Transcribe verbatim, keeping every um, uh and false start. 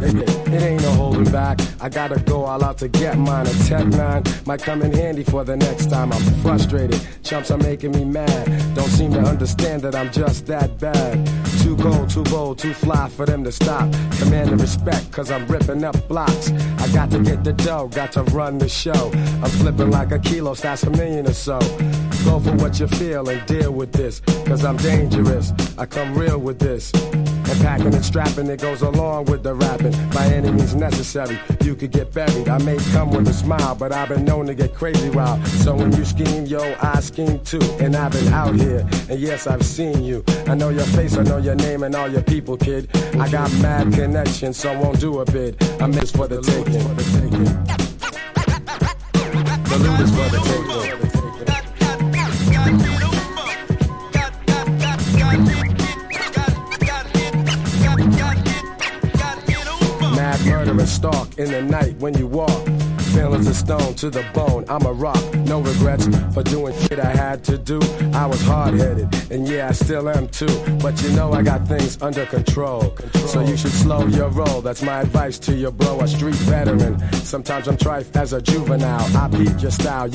It, it ain't no holding back. I gotta go all out to get mine. A Tech nine might come in handy for the next time. I'm frustrated. Chumps are making me mad. Don't seem to understand that I'm just that bad. Too cold, too bold, too fly for them to stop. Commanding respect, cause I'm ripping up blocks. I got to get the dough, got to run the show. I'm flipping like a kilo, that's a million or so. Go for what you feel and deal with this, cause I'm dangerous. I come real with this. And packing and strapping, it goes along with the rapping. By any means necessary, you could get buried. I may come with a smile, but I've been known to get crazy wild. So when you scheme, yo, I scheme too. And I've been out here, and yes, I've seen you. I know your face, I know your name and all your people, kid. I got mad connections, so won't do a bid. I'm this for the taking. The loot is for the taking. Murderous stalk in the night when you walk. Feelings of stone to the bone. I'm a rock, no regrets for doing shit I had to do. I was hard-headed, and yeah, I still am too. But you know I got things under control. control. So you should slow your roll. That's my advice to your bro, a street veteran. Sometimes I'm trife as a juvenile. I beat your style.